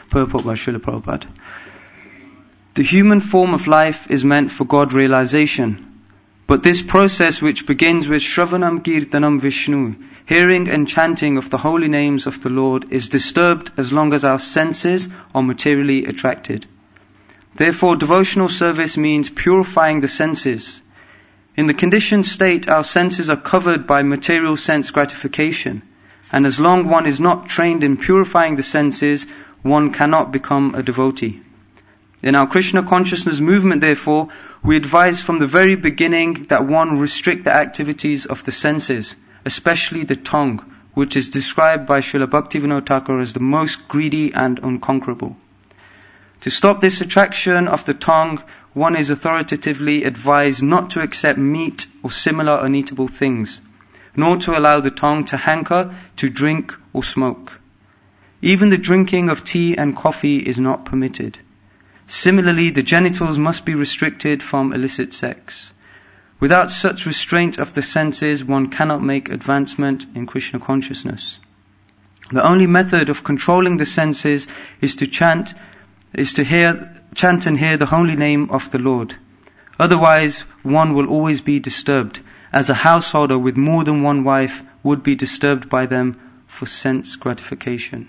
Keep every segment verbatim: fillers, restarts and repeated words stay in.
Purport by Srila Prabhupada. The human form of life is meant for God realization. But this process, which begins with Shravanam Kirtanam Vishnu, hearing and chanting of the holy names of the Lord, is disturbed as long as our senses are materially attracted. Therefore, devotional service means purifying the senses. In the conditioned state, our senses are covered by material sense gratification. And as long one is not trained in purifying the senses, one cannot become a devotee. In our Krishna consciousness movement, therefore, we advise from the very beginning that one restrict the activities of the senses, especially the tongue, which is described by Srila Bhaktivinoda Thakur as the most greedy and unconquerable. To stop this attraction of the tongue, one is authoritatively advised not to accept meat or similar uneatable things, nor to allow the tongue to hanker to drink or smoke. Even the drinking of tea and coffee is not permitted. Similarly, the genitals must be restricted from illicit sex. Without such restraint of the senses, one cannot make advancement in Krishna consciousness. The only method of controlling the senses is to chant, is to hear, chant and hear the holy name of the Lord. Otherwise, one will always be disturbed, as a householder with more than one wife would be disturbed by them for sense gratification.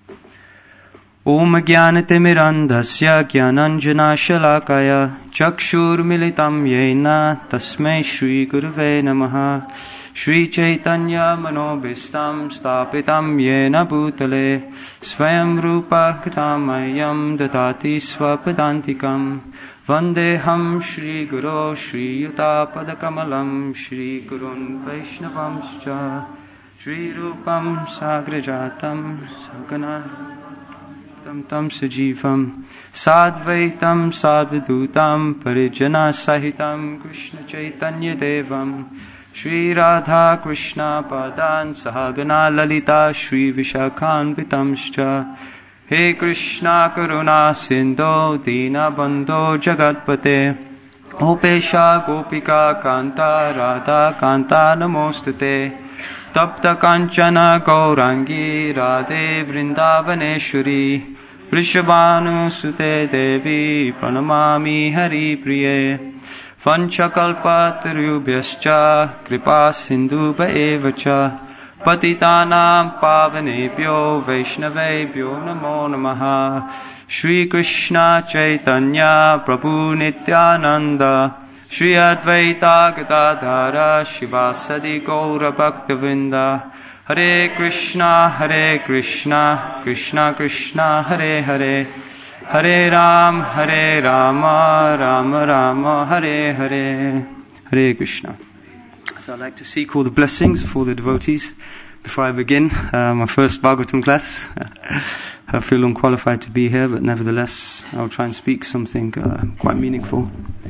Om Jnanatimirandhasya Jnananjana Shalakaya Chakshur Militam Yena Tasmai Shri Gurave Namaha Shri Chaitanya Manobhistam Stapitam Yena Bhutale Svayam Rupa Katamayam Dadati Swapadantikam Vandeham Shri Guru Shri Yuta Padakamalam Shri Gurun Vaishnavamscha Shri Rupam Sagrajatam Sagana Tam tam sajivam sadvaitam sadvadutam parijana sahitam Krishna Chaitanya Devam Shri Radha Krishna Padan Sahagana Lalita Shri Vishakhan Vitamscha He Krishna Karuna Sindho Dina Bandho Jagatpate Gopesha Gopika Kanta Radha Kanta Namostate Tapta Kanchana Gaurangi Radhe Vrindavaneshwari Vrishabhanu Sute Devi Pranamami Hari Priye Vanchakalpa Tarubhyascha Kripa Sindhuba Evacha Patitanam Pavanebhyo Vaishnavebhyo Namo Namaha Shri Krishna Chaitanya Prabhu Nityananda Shri Advaita Gadadhara Shivasadi Gaura Bhaktavinda Hare Krishna Hare Krishna Krishna Krishna Hare Hare Hare Ram Hare Rama Rama Rama Hare Hare Hare Krishna. So I'd like to seek all the blessings of all the devotees before I begin uh, my first Bhagavatam class. I feel unqualified to be here, but nevertheless I'll try and speak something uh, quite meaningful.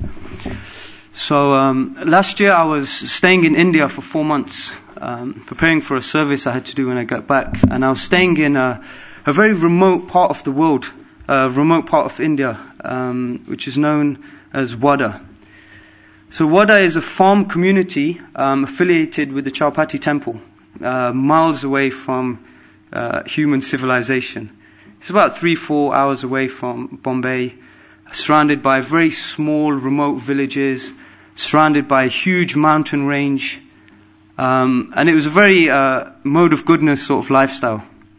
So um, last year I was staying in India for four months, um, preparing for a service I had to do when I got back, and I was staying in a, a very remote part of the world, a remote part of India, um, which is known as Wada. So Wada is a farm community um, affiliated with the Chowpatty Temple, uh, miles away from uh, human civilization. It's about three, four hours away from Bombay, surrounded by very small, remote villages, surrounded by a huge mountain range, um, and it was a very uh, mode of goodness sort of lifestyle.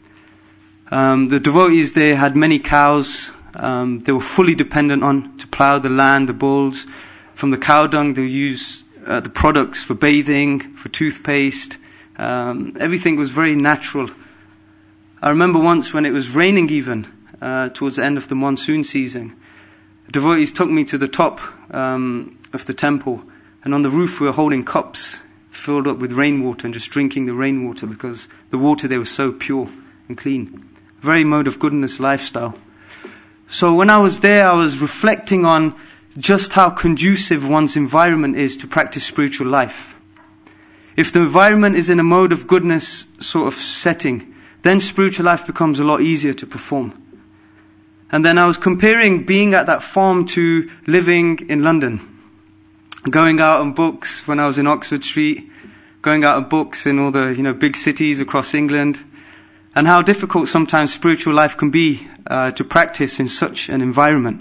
Um, the devotees there had many cows. Um, they were fully dependent on to plow the land, the bulls. From the cow dung, they use uh, the products for bathing, for toothpaste. Um, everything was very natural. I remember once when it was raining even, uh, towards the end of the monsoon season, the devotees took me to the top um, of the temple, and on the roof we were holding cups filled up with rainwater and just drinking the rainwater because the water there was so pure and clean. Very mode of goodness lifestyle. So when I was there, I was reflecting on just how conducive one's environment is to practice spiritual life. If the environment is in a mode of goodness sort of setting, then spiritual life becomes a lot easier to perform. And then I was comparing being at that farm to living in London. Going out on books when I was in Oxford Street, going out on books in all the, you know, big cities across England. and how difficult sometimes spiritual life can be uh, to practice in such an environment.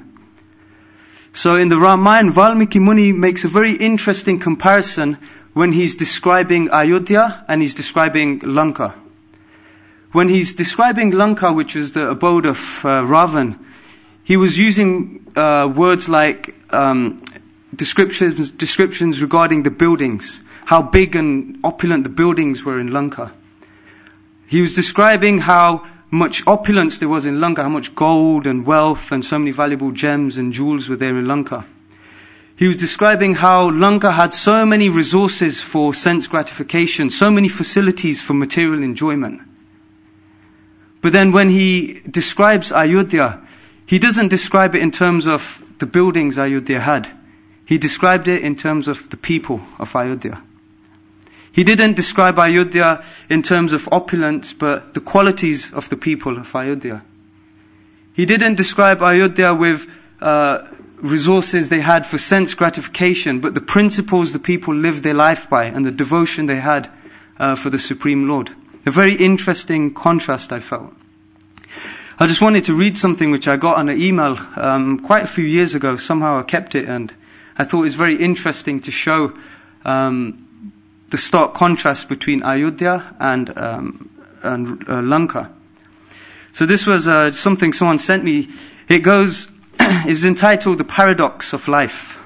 So in the Ramayana, Valmiki Muni makes a very interesting comparison when he's describing Ayodhya and he's describing Lanka. When he's describing Lanka, which was the abode of uh, Ravan, he was using uh, words like um, descriptions, descriptions regarding the buildings, how big and opulent the buildings were in Lanka. He was describing how much opulence there was in Lanka, how much gold and wealth and so many valuable gems and jewels were there in Lanka. He was describing how Lanka had so many resources for sense gratification, so many facilities for material enjoyment. But then when he describes Ayodhya, he doesn't describe it in terms of the buildings Ayodhya had. He described it in terms of the people of Ayodhya. He didn't describe Ayodhya in terms of opulence, but the qualities of the people of Ayodhya. He didn't describe Ayodhya with uh, resources they had for sense gratification, but the principles the people lived their life by and the devotion they had uh, for the Supreme Lord. A very interesting contrast, I felt. I just wanted to read something which I got on an email um, quite a few years ago. Somehow I kept it, and I thought it was very interesting to show um, the stark contrast between Ayodhya and, um, and uh, Lanka. So this was uh, something someone sent me. It goes, is entitled The Paradox of Life.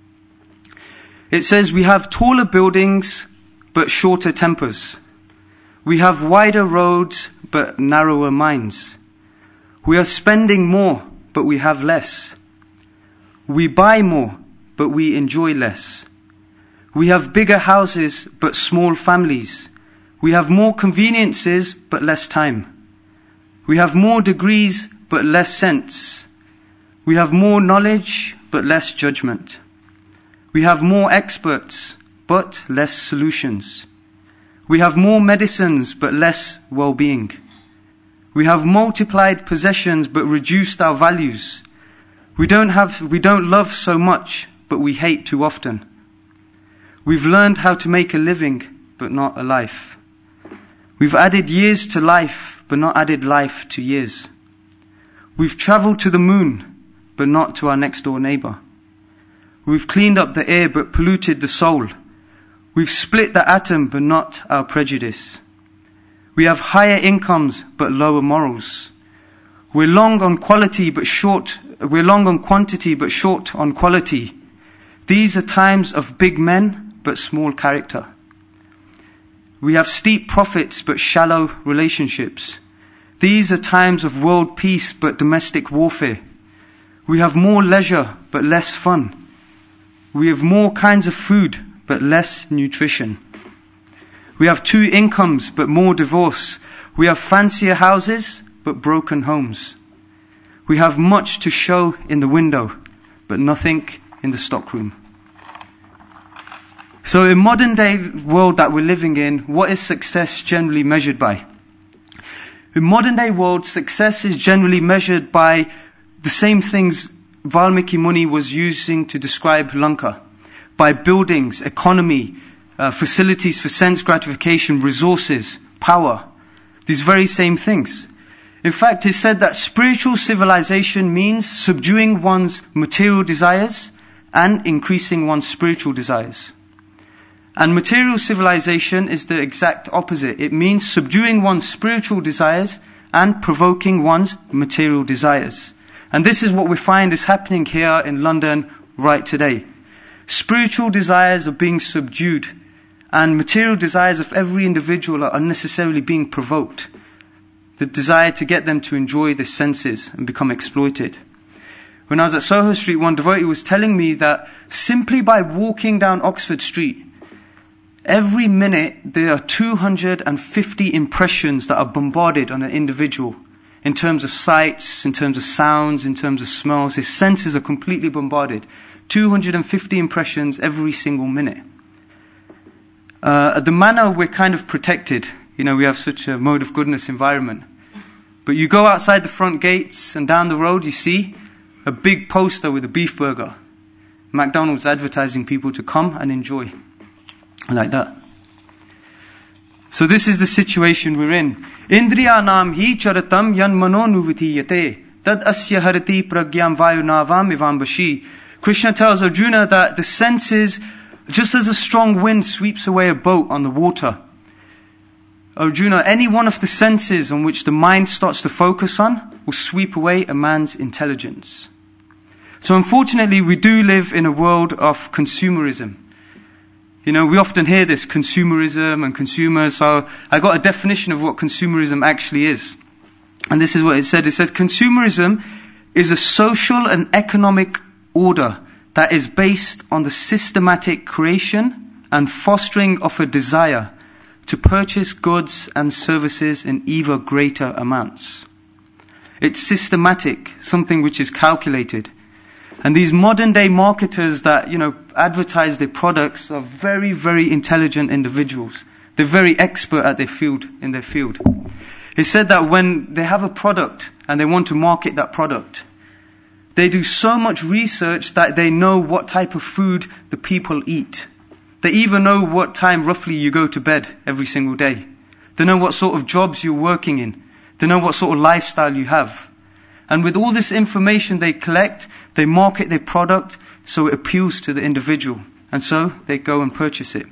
It says, we have taller buildings but shorter tempers. We have wider roads but narrower minds. We are spending more but we have less. We buy more but we enjoy less. We have bigger houses, but small families. We have more conveniences, but less time. We have more degrees, but less sense. We have more knowledge, but less judgment. We have more experts, but less solutions. We have more medicines, but less well-being. We have multiplied possessions, but reduced our values. We don't have, we don't love so much, but we hate too often. We've learned how to make a living, but not a life. We've added years to life, but not added life to years. We've traveled to the moon, but not to our next door neighbor. We've cleaned up the air, but polluted the soul. We've split the atom, but not our prejudice. We have higher incomes, but lower morals. We're long on quality, but short, we're long on quantity, but short on quality. These are times of big men, but small character. We have steep profits, but shallow relationships. These are times of world peace, but domestic warfare. We have more leisure, but less fun. We have more kinds of food, but less nutrition. We have two incomes, but more divorce. We have fancier houses, but broken homes. We have much to show in the window, but nothing in the stockroom. So in modern day world that we're living in, what is success generally measured by? In modern day world, success is generally measured by the same things Valmiki Muni was using to describe Lanka. By buildings, economy, uh, facilities for sense gratification, resources, power. These very same things. In fact, it's said that spiritual civilization means subduing one's material desires and increasing one's spiritual desires. And material civilization is the exact opposite. It means subduing one's spiritual desires and provoking one's material desires. And this is what we find is happening here in London right today. Spiritual desires are being subdued, and material desires of every individual are unnecessarily being provoked. The desire to get them to enjoy the senses and become exploited. When I was at Soho Street, one devotee was telling me that simply by walking down Oxford Street, every minute there are two hundred fifty impressions that are bombarded on an individual in terms of sights, in terms of sounds, in terms of smells. His senses are completely bombarded. two hundred fifty impressions every single minute. Uh, the manner we're kind of protected. You know, we have such a mode of goodness environment. But you go outside the front gates and down the road you see a big poster with a beef burger. McDonald's advertising people to come and enjoy. Like that. So this is the situation we're in. Indriya nam hi charatam yan manonuvitiyate tad asya harati pragyam vayunavam ivambashi. Krishna tells Arjuna that the senses, just as a strong wind sweeps away a boat on the water, Arjuna, any one of the senses on which the mind starts to focus on will sweep away a man's intelligence. So unfortunately, we do live in a world of consumerism. You know, we often hear this, consumerism and consumers. So I got a definition of what consumerism actually is. And this is what it said. It said, consumerism is a social and economic order that is based on the systematic creation and fostering of a desire to purchase goods and services in ever greater amounts. It's systematic, something which is calculated. And these modern day marketers that, you know, advertise their products are very, very intelligent individuals. They're very expert at their field, in their field. It said that when they have a product and they want to market that product, they do so much research that they know what type of food the people eat. They even know what time roughly you go to bed every single day. They know what sort of jobs you're working in. They know what sort of lifestyle you have. And with all this information they collect, they market their product so it appeals to the individual. And so they go and purchase it.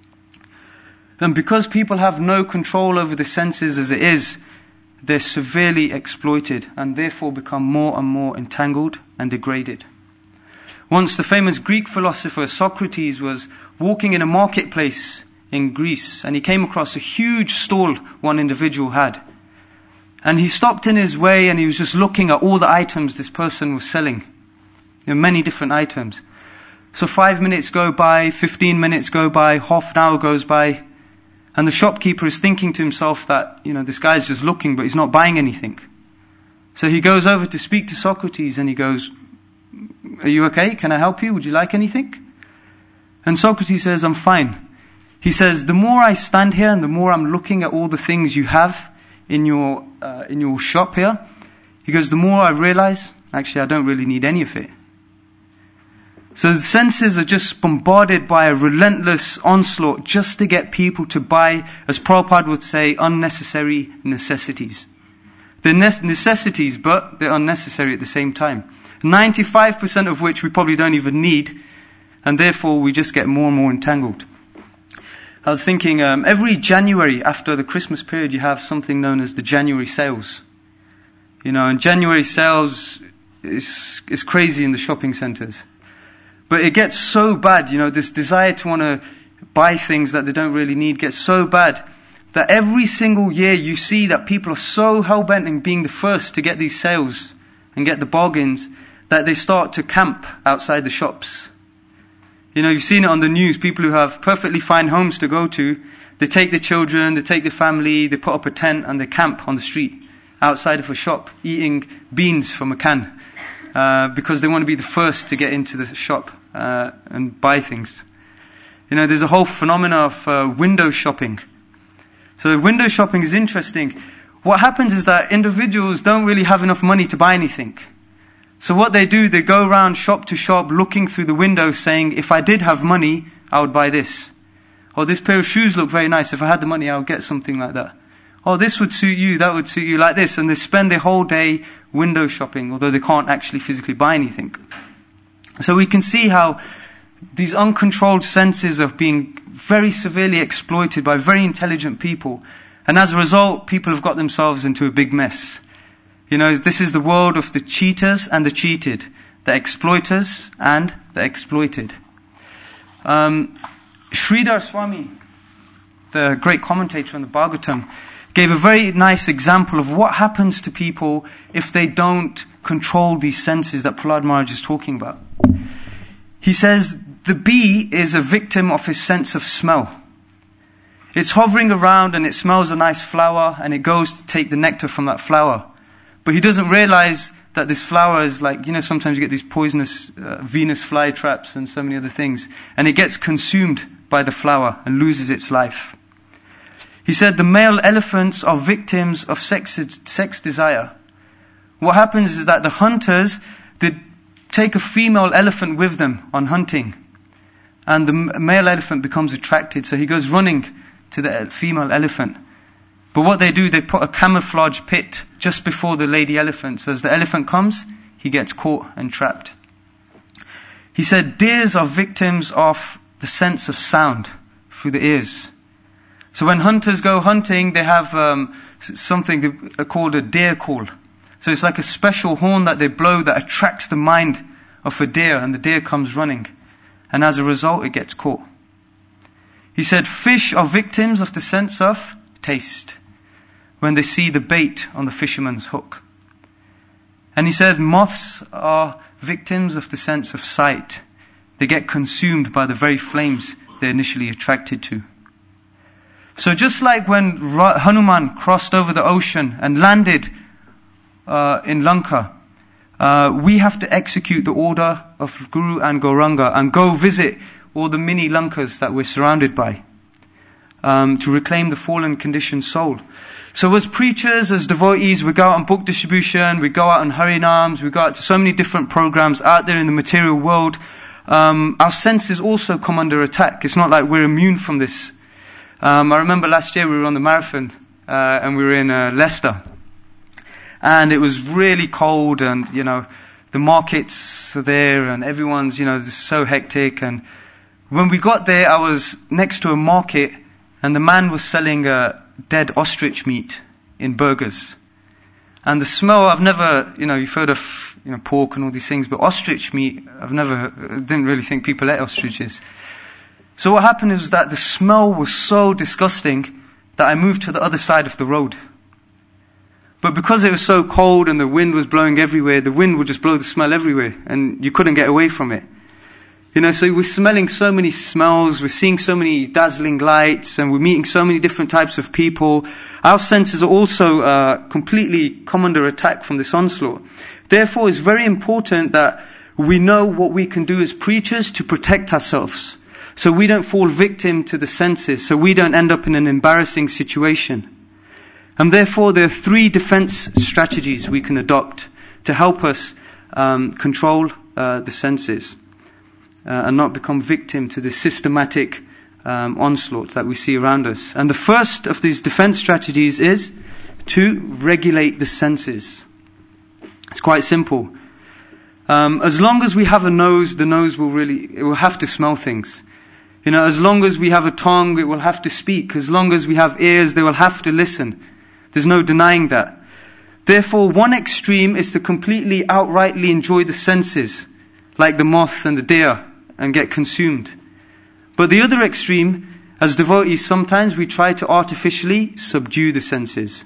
And because people have no control over the senses as it is, they're severely exploited and therefore become more and more entangled and degraded. Once the famous Greek philosopher Socrates was walking in a marketplace in Greece, and he came across a huge stall one individual had. And he stopped in his way and he was just looking at all the items this person was selling. There are many different items. So five minutes go by, fifteen minutes go by, half an hour goes by, and the shopkeeper is thinking to himself that, you know, this guy's just looking, but he's not buying anything. So he goes over to speak to Socrates and he goes, "Are you okay? Can I help you? Would you like anything?" And Socrates says, "I'm fine." He says, "The more I stand here and the more I'm looking at all the things you have in your uh, in your shop here," he goes, "the more I realize, actually, I don't really need any of it." So the senses are just bombarded by a relentless onslaught just to get people to buy, as Prabhupada would say, unnecessary necessities. They're ne- necessities, but they're unnecessary at the same time. ninety-five percent of which we probably don't even need, and therefore we just get more and more entangled. I was thinking, um, every January after the Christmas period, you have something known as the January sales. You know, and January sales is, is crazy in the shopping centres. But it gets so bad, you know, this desire to want to buy things that they don't really need gets so bad that every single year you see that people are so hell-bent in being the first to get these sales and get the bargains that they start to camp outside the shops. You know, you've seen it on the news, people who have perfectly fine homes to go to, they take their children, they take their family, they put up a tent and they camp on the street outside of a shop eating beans from a can. Uh, because they want to be the first to get into the shop uh, and buy things. You know, there's a whole phenomena of uh, window shopping. So window shopping is interesting. What happens is that individuals don't really have enough money to buy anything. So what they do, they go around shop to shop looking through the window saying, if I did have money, I would buy this. Or this pair of shoes look very nice. If I had the money, I would get something like that. Oh, this would suit you, that would suit you, like this. And they spend their whole day window shopping, although they can't actually physically buy anything. So we can see how these uncontrolled senses are being very severely exploited by very intelligent people. And as a result, people have got themselves into a big mess. You know, this is the world of the cheaters and the cheated, the exploiters and the exploited. Um, Sridhar Swami, the great commentator on the Bhagavatam, gave a very nice example of what happens to people if they don't control these senses that Prahlad Maharaj is talking about. He says, the bee is a victim of his sense of smell. It's hovering around and it smells a nice flower and it goes to take the nectar from that flower. But he doesn't realize that this flower is like, you know, sometimes you get these poisonous uh, Venus flytraps and so many other things. And it gets consumed by the flower and loses its life. He said the male elephants are victims of sex, sex desire. What happens is that the hunters, they take a female elephant with them on hunting. And the male elephant becomes attracted, so he goes running to the female elephant. But what they do, they put a camouflage pit just before the lady elephant. So as the elephant comes, he gets caught and trapped. He said, deers are victims of the sense of sound through the ears. So when hunters go hunting, they have um, something called a deer call. So it's like a special horn that they blow that attracts the mind of a deer, and the deer comes running. And as a result, it gets caught. He said, fish are victims of the sense of taste when they see the bait on the fisherman's hook. And he said, moths are victims of the sense of sight. They get consumed by the very flames they're initially attracted to. So just like when Hanuman crossed over the ocean and landed uh, in Lanka, uh, we have to execute the order of Guru and Gauranga and go visit all the mini Lankas that we're surrounded by, um, to reclaim the fallen conditioned soul. So as preachers, as devotees, we go out on book distribution, we go out on Harinams, we go out to so many different programs out there in the material world. Um, our senses also come under attack. It's not like we're immune from this. Um, I remember last year we were on the marathon, uh, and we were in uh, Leicester. And it was really cold, and, you know, the markets are there, and everyone's, you know, so hectic. And when we got there, I was next to a market, and the man was selling uh, dead ostrich meat in burgers. And the smell, I've never, you know, you've heard of, you know, pork and all these things, but ostrich meat, I've never, didn't really think people ate ostriches. So what happened is that the smell was so disgusting that I moved to the other side of the road. But because it was so cold and the wind was blowing everywhere, the wind would just blow the smell everywhere, and you couldn't get away from it. You know, so we're smelling so many smells, we're seeing so many dazzling lights, and we're meeting so many different types of people. Our senses are also uh, completely come under attack from this onslaught. Therefore, it's very important that we know what we can do as preachers to protect ourselves, so we don't fall victim to the senses, so we don't end up in an embarrassing situation. And therefore, there are three defense strategies we can adopt to help us um, control uh, the senses uh, and not become victim to the systematic um, onslaught that we see around us. And the first of these defense strategies is to regulate the senses. It's quite simple. Um, as long as we have a nose, the nose will really, it will have to smell things. You know, as long as we have a tongue, it will have to speak. As long as we have ears, they will have to listen. There's no denying that. Therefore, one extreme is to completely outrightly enjoy the senses, like the moth and the deer, and get consumed. But the other extreme, as devotees, sometimes we try to artificially subdue the senses.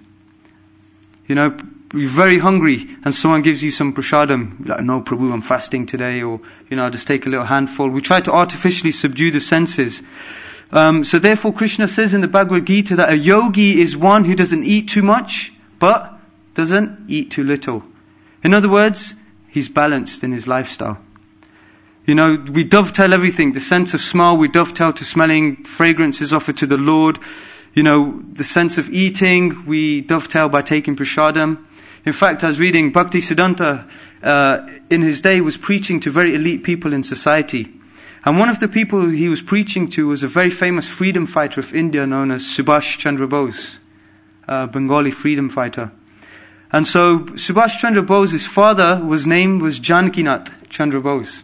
You know, you're very hungry and someone gives you some prasadam, like, no Prabhu, I'm fasting today, or, you know, I'll just take a little handful. We try to artificially subdue the senses. Um, so therefore Krishna says in the Bhagavad Gita that a yogi is one who doesn't eat too much, but doesn't eat too little. In other words, he's balanced in his lifestyle. You know, we dovetail everything. The sense of smell, we dovetail to smelling fragrances offered to the Lord. You know, the sense of eating, we dovetail by taking prasadam. In fact, I was reading Bhaktisiddhanta, uh, in his day was preaching to very elite people in society. And one of the people he was preaching to was a very famous freedom fighter of India known as Subhash Chandra Bose, a Bengali freedom fighter. And so Subhash Chandra Bose's father was named was Janakinath Chandra Bose.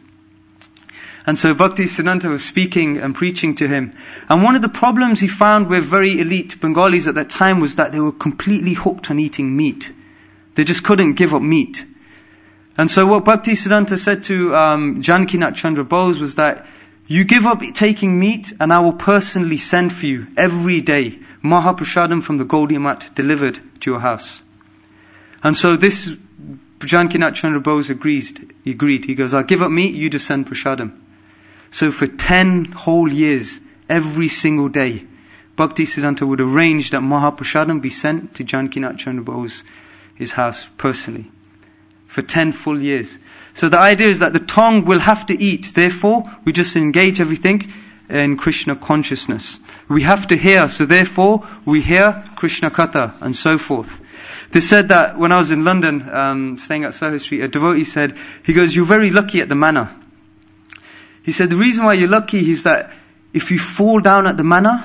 And so Bhaktisiddhanta was speaking and preaching to him. And one of the problems he found with very elite Bengalis at that time was that they were completely hooked on eating meat. They just couldn't give up meat. And so what Bhaktisiddhanta said to um, Janakinath Chandra Bose was that you give up taking meat and I will personally send for you every day Mahaprasadam from the Gaudiya Math delivered to your house. And so this Janakinath Chandra Bose agreed. He agreed. He goes, I'll give up meat, you just send prasadam. So for ten whole years, every single day, Bhaktisiddhanta would arrange that Mahaprasadam be sent to Janakinath Chandra Bose, his house, personally. For ten full years. So the idea is that the tongue will have to eat. Therefore, we just engage everything in Krishna consciousness. We have to hear. So therefore, we hear Krishna Katha and so forth. They said that when I was in London, um, staying at Soho Street, a devotee said, he goes, you're very lucky at the manor. He said, the reason why you're lucky is that if you fall down at the manor,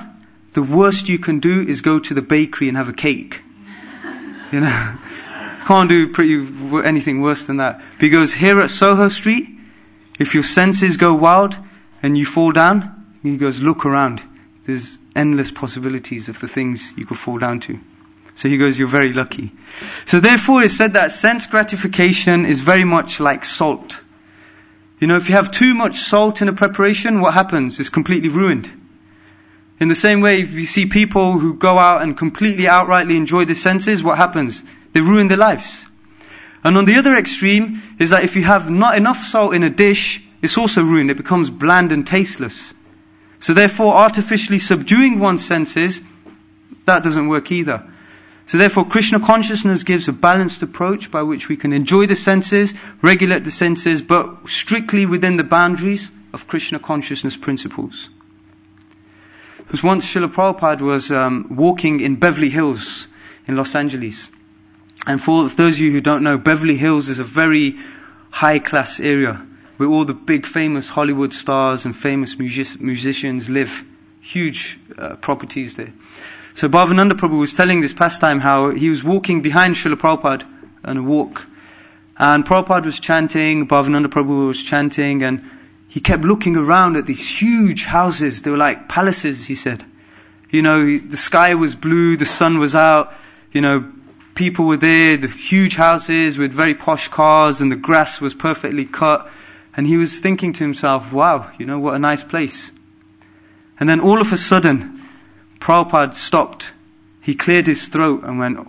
the worst you can do is go to the bakery and have a cake. You know, can't do pretty anything worse than that. Because here at Soho Street, if your senses go wild and you fall down, he goes, look around. There's endless possibilities of the things you could fall down to. So he goes, you're very lucky. So therefore it's said that sense gratification is very much like salt. You know, if you have too much salt in a preparation, what happens? It's completely ruined. In the same way, if you see people who go out and completely outrightly enjoy the senses, what happens? They ruin their lives. And on the other extreme is that if you have not enough salt in a dish, it's also ruined. It becomes bland and tasteless. So therefore, artificially subduing one's senses, that doesn't work either. So therefore, Krishna consciousness gives a balanced approach by which we can enjoy the senses, regulate the senses, but strictly within the boundaries of Krishna consciousness principles. Because once Srila Prabhupada was um, walking in Beverly Hills in Los Angeles. And for those of you who don't know, Beverly Hills is a very high-class area where all the big famous Hollywood stars and famous music- musicians live. Huge uh, properties there. So Bhavananda Prabhu was telling this pastime how he was walking behind Srila Prabhupada on a walk. And Prabhupada was chanting, Bhavananda Prabhu was chanting, and he kept looking around at these huge houses. They were like palaces, he said. You know, the sky was blue, the sun was out, you know, people were there, the huge houses with very posh cars, and the grass was perfectly cut. And he was thinking to himself, wow, you know, what a nice place. And then all of a sudden, Prabhupada stopped. He cleared his throat and went,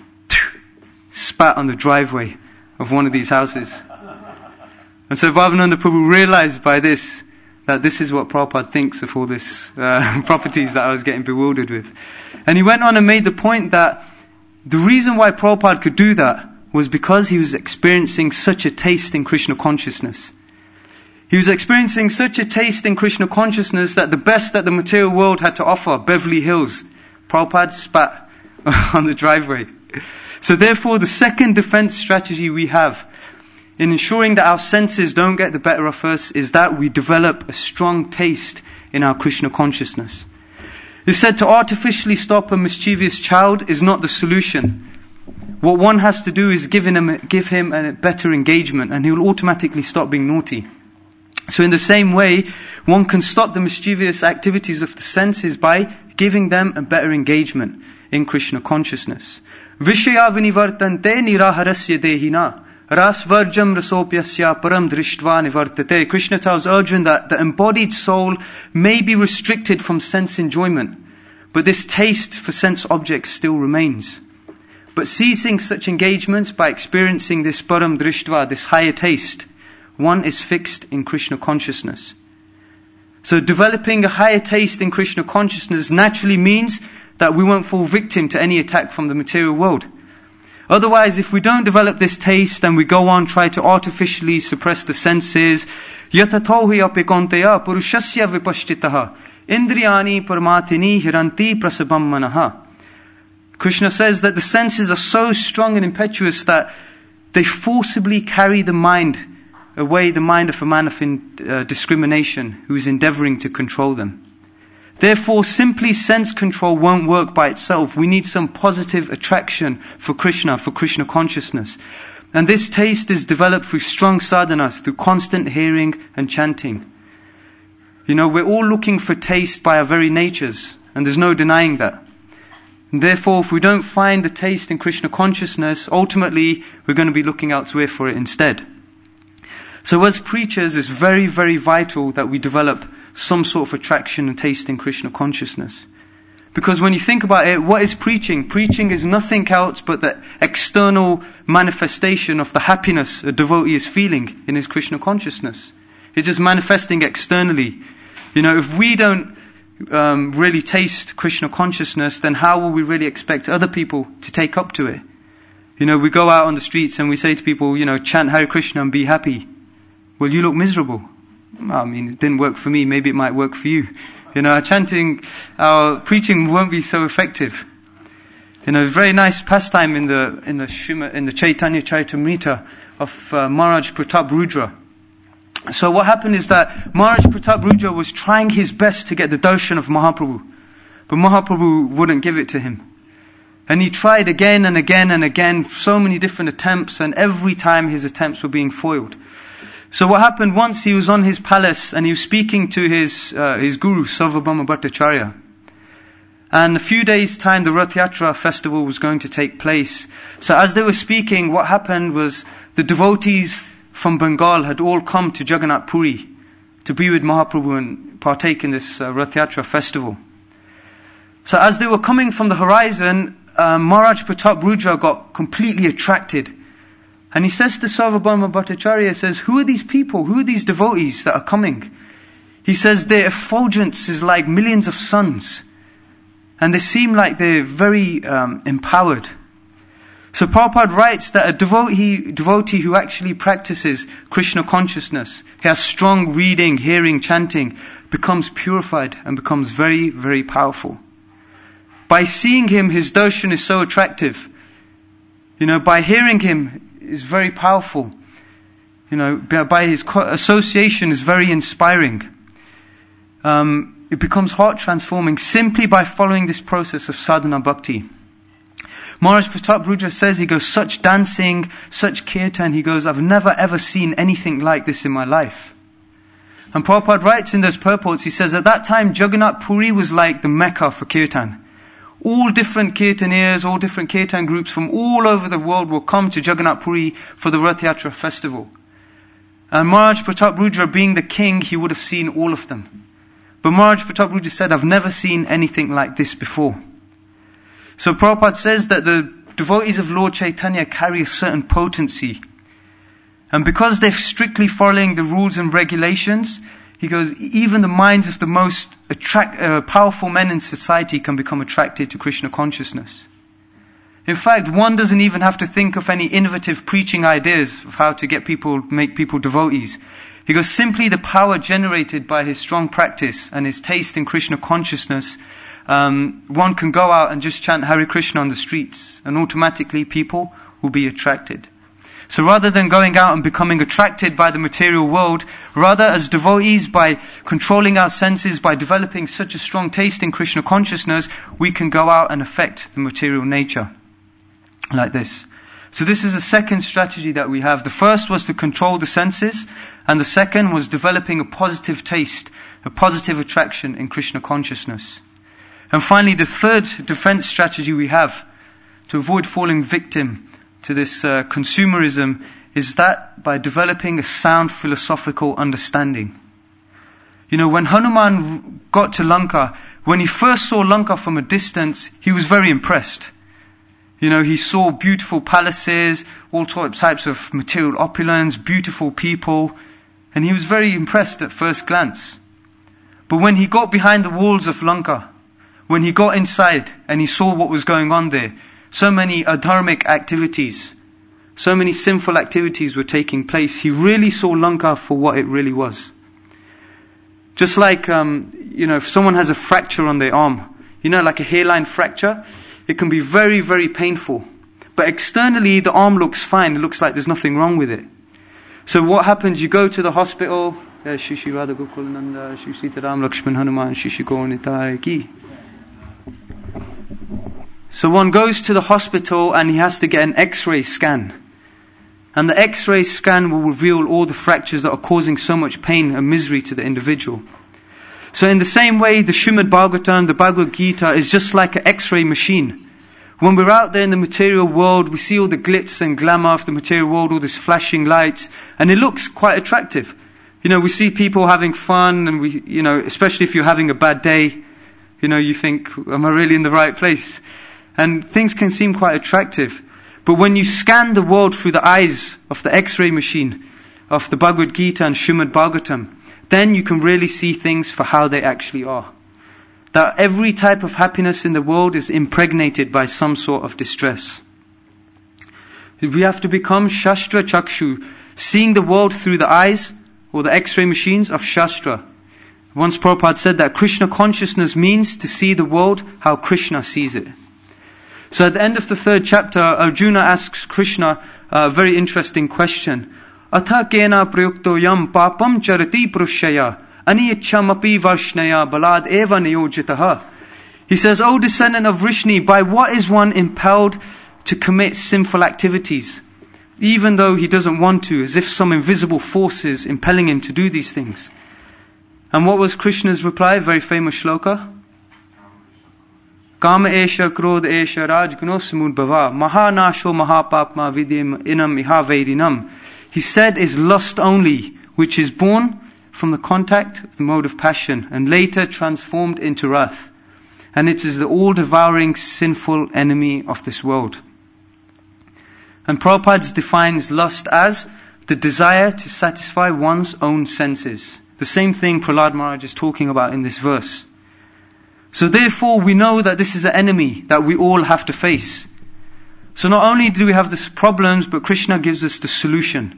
spat on the driveway of one of these houses. And so Bhavananda Prabhu realized by this that this is what Prabhupada thinks of all these uh, properties that I was getting bewildered with. And he went on and made the point that the reason why Prabhupada could do that was because he was experiencing such a taste in Krishna consciousness. He was experiencing such a taste in Krishna consciousness that the best that the material world had to offer, Beverly Hills, Prabhupada spat on the driveway. So therefore, the second defense strategy we have in ensuring that our senses don't get the better of us is that we develop a strong taste in our Krishna consciousness. It's said to artificially stop a mischievous child is not the solution. What one has to do is give him, give him a better engagement, and he will automatically stop being naughty. So in the same way, one can stop the mischievous activities of the senses by giving them a better engagement in Krishna consciousness. Vishaya vinivartante niraharasya dehina rasvarjam rasopyasya param drishtva nivartate. Krishna tells Arjuna that the embodied soul may be restricted from sense enjoyment, but this taste for sense objects still remains. But ceasing such engagements by experiencing this param drishtva, this higher taste, one is fixed in Krishna consciousness. So developing a higher taste in Krishna consciousness naturally means that we won't fall victim to any attack from the material world. Otherwise, if we don't develop this taste and we go on try to artificially suppress the senses, yatatohi apikonteya purushasya vipashtitaha indriyani paramatini hiranti prasabam manaha. Krishna says that the senses are so strong and impetuous that they forcibly carry the mind away, the mind of a man of in, uh, discrimination who is endeavoring to control them. Therefore, simply sense control won't work by itself. We need some positive attraction for Krishna, for Krishna consciousness. And this taste is developed through strong sadhanas, through constant hearing and chanting. You know, we're all looking for taste by our very natures, and there's no denying that. And therefore, if we don't find the taste in Krishna consciousness, ultimately we're going to be looking elsewhere for it instead. So as preachers, it's very, very vital that we develop some sort of attraction and taste in Krishna consciousness. Because when you think about it, what is preaching? Preaching is nothing else but the external manifestation of the happiness a devotee is feeling in his Krishna consciousness. It's just manifesting externally. You know, if we don't um, really taste Krishna consciousness, then how will we really expect other people to take up to it? You know, we go out on the streets and we say to people, you know, chant Hare Krishna and be happy. Well, you look miserable. I mean, it didn't work for me. Maybe it might work for you. You know, our chanting, our preaching won't be so effective. You know, very nice pastime in the in the Srimad, in the Chaitanya Charitamrita of uh, Maharaj Pratap Rudra. So what happened is that Maharaj Pratap Rudra was trying his best to get the darshan of Mahaprabhu. But Mahaprabhu wouldn't give it to him. And he tried again and again and again, so many different attempts, and every time his attempts were being foiled. So what happened, once he was on his palace and he was speaking to his uh, his guru, Sarvabhauma Bhattacharya. And a few days' time, the Rath Yatra festival was going to take place. So as they were speaking, what happened was the devotees from Bengal had all come to Jagannath Puri to be with Mahaprabhu and partake in this uh, Rath Yatra festival. So as they were coming from the horizon, uh, Maharaj Pratap Rudra got completely attracted. And he says to Sarvabhauma Bhattacharya, he says, who are these people? Who are these devotees that are coming? He says, their effulgence is like millions of suns. And they seem like they're very um, empowered. So Prabhupada writes that a devotee, devotee who actually practices Krishna consciousness, he has strong reading, hearing, chanting, becomes purified and becomes very, very powerful. By seeing him, his darshan is so attractive. You know, by hearing him is very powerful. You know, by his association is very inspiring. Um, it becomes heart transforming simply by following this process of sadhana bhakti. Maharaj Pratap Rudra says, he goes, such dancing, such kirtan, he goes, I've never ever seen anything like this in my life. And Prabhupada writes in those purports, he says, at that time Jagannath Puri was like the Mecca for kirtan. All different kirtaniers, all different kirtan groups from all over the world will come to Jagannath Puri for the Rath Yatra festival. And Maharaj Pratap Rudra being the king, he would have seen all of them. But Maharaj Pratap Rudra said, I've never seen anything like this before. So Prabhupada says that the devotees of Lord Chaitanya carry a certain potency. And because they're strictly following the rules and regulations, he goes, even the minds of the most attract, uh, powerful men in society can become attracted to Krishna consciousness. In fact, one doesn't even have to think of any innovative preaching ideas of how to get people, make people devotees. He goes, simply the power generated by his strong practice and his taste in Krishna consciousness, um, one can go out and just chant Hare Krishna on the streets, and automatically people will be attracted. So rather than going out and becoming attracted by the material world, rather as devotees, by controlling our senses, by developing such a strong taste in Krishna consciousness, we can go out and affect the material nature like this. So this is the second strategy that we have. The first was to control the senses, and the second was developing a positive taste, a positive attraction in Krishna consciousness. And finally, the third defense strategy we have to avoid falling victim to this uh, consumerism is that by developing a sound philosophical understanding. You know, when Hanuman got to Lanka, when he first saw Lanka from a distance, he was very impressed. You know, he saw beautiful palaces, all types of material opulence, beautiful people, and he was very impressed at first glance. But when he got behind the walls of Lanka, when he got inside and he saw what was going on there, so many adharmic activities, so many sinful activities were taking place, he really saw Lanka for what it really was. Just like, um, you know, if someone has a fracture on their arm, you know, like a hairline fracture, it can be very, very painful. But externally, the arm looks fine. It looks like there's nothing wrong with it. So what happens? You go to the hospital. Shishi Radha Gokulananda, Shishi Sitaram Lakshman Hanuman, Shishi Gaunitai Ki. So one goes to the hospital and he has to get an X-ray scan. And the X-ray scan will reveal all the fractures that are causing so much pain and misery to the individual. So in the same way, the Srimad Bhagavatam, the Bhagavad Gita is just like an X-ray machine. When we're out there in the material world, we see all the glitz and glamour of the material world, all this flashing lights, and it looks quite attractive. You know, we see people having fun, and we, you know, especially if you're having a bad day, you know, you think, am I really in the right place? And things can seem quite attractive. But when you scan the world through the eyes of the X-ray machine, of the Bhagavad Gita and Srimad Bhagavatam, then you can really see things for how they actually are. That every type of happiness in the world is impregnated by some sort of distress. We have to become Shastra Chakshu, seeing the world through the eyes or the X-ray machines of Shastra. Once Prabhupada said that Krishna consciousness means to see the world how Krishna sees it. So at the end of the third chapter, Arjuna asks Krishna a very interesting question. Atha kena prayukto yam papam charati prushaya aniyachamapi varshnaya balad eva niyojitaha. He says, O descendant of Vrishni, by what is one impelled to commit sinful activities, even though he doesn't want to, as if some invisible force is impelling him to do these things? And what was Krishna's reply? Very famous shloka. Kama esha krodha esha raj guno samud bhava maha nasho mahapapma vidyam inam iha vedinam. He said is lust only, which is born from the contact of the mode of passion and later transformed into wrath. And it is the all-devouring sinful enemy of this world. And Prabhupada defines lust as the desire to satisfy one's own senses. The same thing Prahlad Maharaj is talking about in this verse. So therefore we know that this is an enemy that we all have to face. So not only do we have these problems, but Krishna gives us the solution.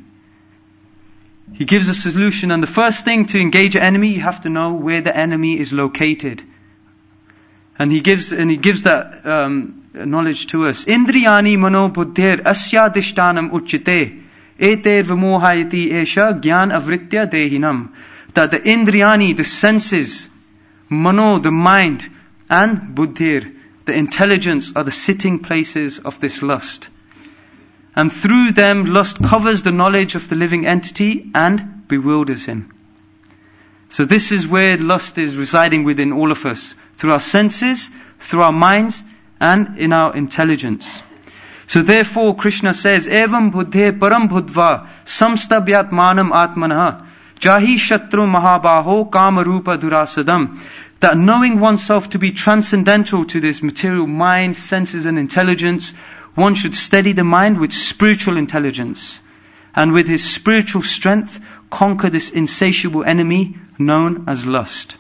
He gives a solution, and the first thing to engage an enemy, you have to know where the enemy is located. And he gives, and he gives that um, knowledge to us. Indriyani mano buddhir asya dishtanam uchite eter vimohayati esha gyan avritya dehinam. That the indriyani, the senses, mano, the mind, and buddhir, the intelligence, are the sitting places of this lust. And through them, lust covers the knowledge of the living entity and bewilders him. So this is where lust is residing within all of us, through our senses, through our minds, and in our intelligence. So therefore, Krishna says, Evam buddhe param buddhva samstabhyat manam atmanah jahi shatru mahabaho kamarupa durasadam. That knowing oneself to be transcendental to this material mind, senses and intelligence, one should steady the mind with spiritual intelligence, and with his spiritual strength conquer this insatiable enemy known as lust.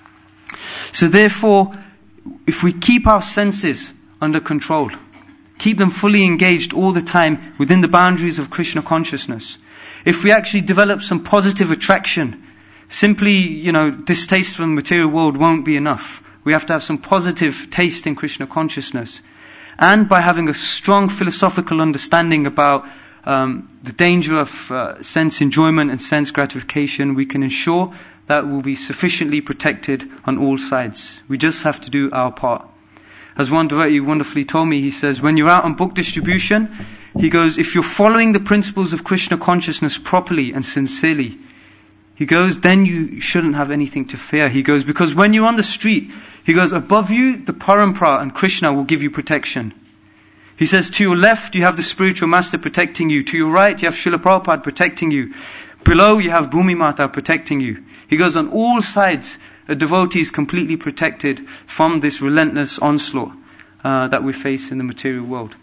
So therefore, if we keep our senses under control, keep them fully engaged all the time within the boundaries of Krishna consciousness, if we actually develop some positive attraction, simply, you know, distaste from the material world won't be enough. We have to have some positive taste in Krishna consciousness. And by having a strong philosophical understanding about um, the danger of uh, sense enjoyment and sense gratification, we can ensure that we'll be sufficiently protected on all sides. We just have to do our part. As one devotee wonderfully told me, he says, when you're out on book distribution, he goes, if you're following the principles of Krishna consciousness properly and sincerely, he goes, then you shouldn't have anything to fear. He goes, because when you're on the street, he goes, above you, the Parampara and Krishna will give you protection. He says, to your left, you have the spiritual master protecting you. To your right, you have Srila Prabhupada protecting you. Below, you have Bhumi Mata protecting you. He goes, on all sides, a devotee is completely protected from this relentless onslaught uh, that we face in the material world.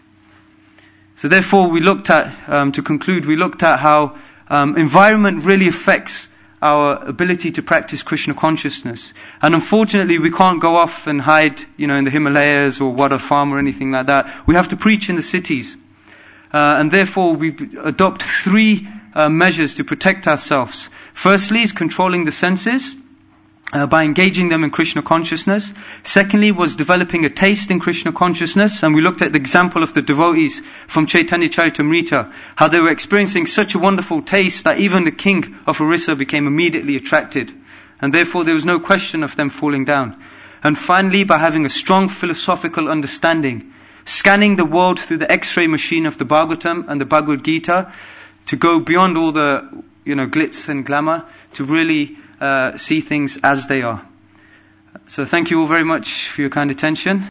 So therefore, we looked at, um, to conclude, we looked at how um, environment really affects our ability to practice Krishna consciousness. And unfortunately, we can't go off and hide, you know, in the Himalayas or Wada Farm or anything like that. We have to preach in the cities. Uh, and therefore, we adopt three uh, measures to protect ourselves. Firstly is controlling the senses uh, by engaging them in Krishna consciousness. Secondly was developing a taste in Krishna consciousness. And we looked at the example of the devotees from Chaitanya Charitamrita, how they were experiencing such a wonderful taste that even the king of Orissa became immediately attracted. And therefore there was no question of them falling down. And finally, by having a strong philosophical understanding, scanning the world through the X-ray machine of the Bhagavatam and the Bhagavad Gita, to go beyond all the, you know, glitz and glamour, to really uh, see things as they are. So thank you all very much for your kind attention.